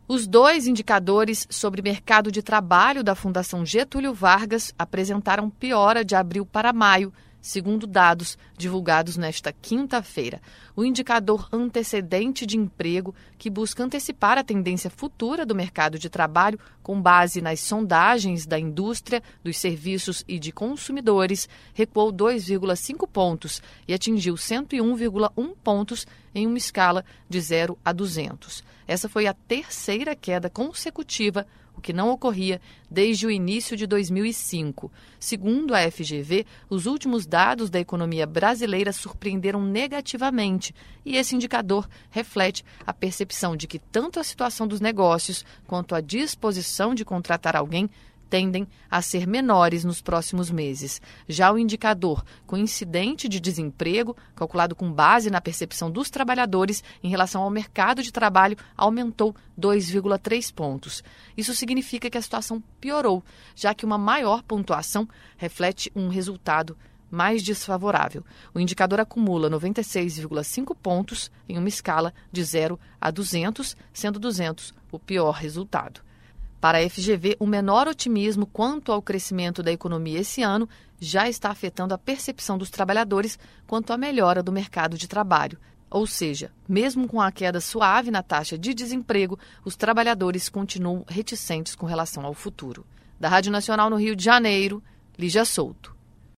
Os dois indicadores sobre mercado de trabalho da Fundação Getúlio Vargas apresentaram piora de abril para maio, segundo dados divulgados nesta quinta-feira. O indicador antecedente de emprego, que busca antecipar a tendência futura do mercado de trabalho com base nas sondagens da indústria, dos serviços e de consumidores, recuou 2,5 pontos e atingiu 101,1 pontos em uma escala de 0 a 200. Essa foi a terceira queda consecutiva, o que não ocorria desde o início de 2005. Segundo a FGV, os últimos dados da economia brasileira surpreenderam negativamente e esse indicador reflete a percepção de que tanto a situação dos negócios quanto a disposição de contratar alguém tendem a ser menores nos próximos meses. Já o indicador coincidente de desemprego, calculado com base na percepção dos trabalhadores em relação ao mercado de trabalho, aumentou 2,3 pontos. Isso significa que a situação piorou, já que uma maior pontuação reflete um resultado mais desfavorável. O indicador acumula 96,5 pontos em uma escala de 0 a 200, sendo 200 o pior resultado. Para a FGV, o menor otimismo quanto ao crescimento da economia esse ano já está afetando a percepção dos trabalhadores quanto à melhora do mercado de trabalho. Ou seja, mesmo com a queda suave na taxa de desemprego, os trabalhadores continuam reticentes com relação ao futuro. Da Rádio Nacional no Rio de Janeiro, Lígia Souto.